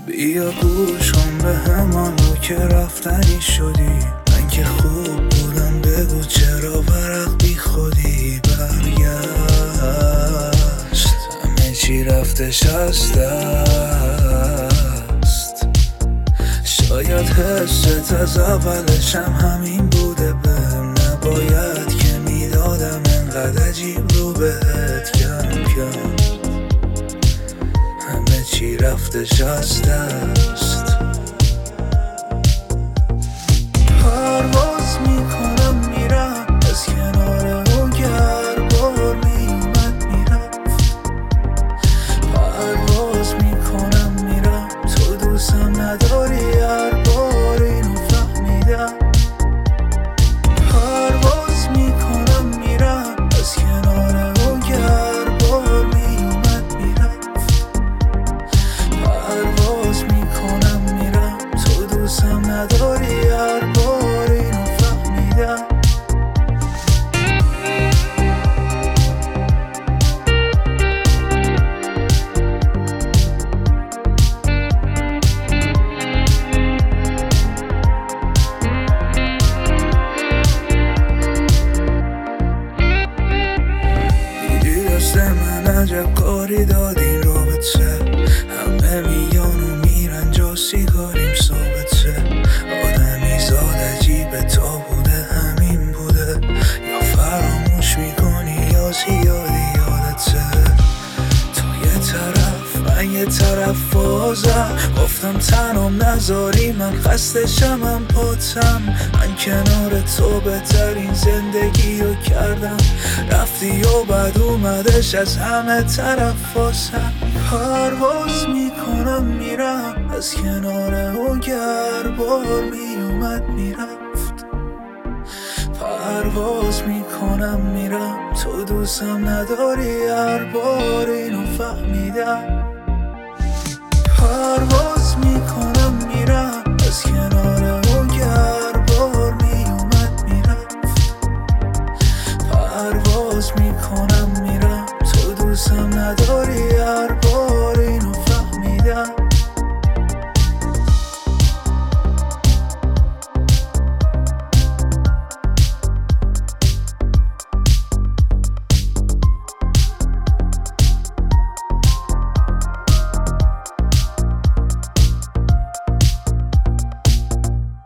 بیا گوش کن به همانو که رفتنی شدی. من که خوب بودم بگو چرا ورق بی خودی برگشت. همه چی رفتش از دست. شاید حست از اولش همین بوده، بهم نباید که میدادم انقدر عجیب رو بهت کم کم. همه چی رفتش از دست. پرواز میکنم میرم از کنار اون گربار میومد میرفت. پرواز میکنم میرم تو دوستم نداری، هر بار اینو فهمیدم. پرواز میکنم میرم از کنار اون گربار میومد میرفت. پرواز میکنم میرم تو دوستم نداری، هر بار اینو فهمیدم. دیدی دست من عجب کاری داد این رابطه. همه میان و میرن جا سیگاریم ثابته. آدمی زاد عجیبه تا بوده همین بوده. یا فراموش میکنی یا زیادی یادته. تو یه طرف من یه طرف بازم. گفتم تنم نذاری من خسته شمم پاتم. من کنار تو بهترین زندگی رو کردم. رفتی و بعد اومدش از همه طرف واسم. پرواز میکنم میرم از کنار اون گربار میومد میرفت. پرواز میکنم میرم تو دوستم نداری، هر بار اینو فهمیدم.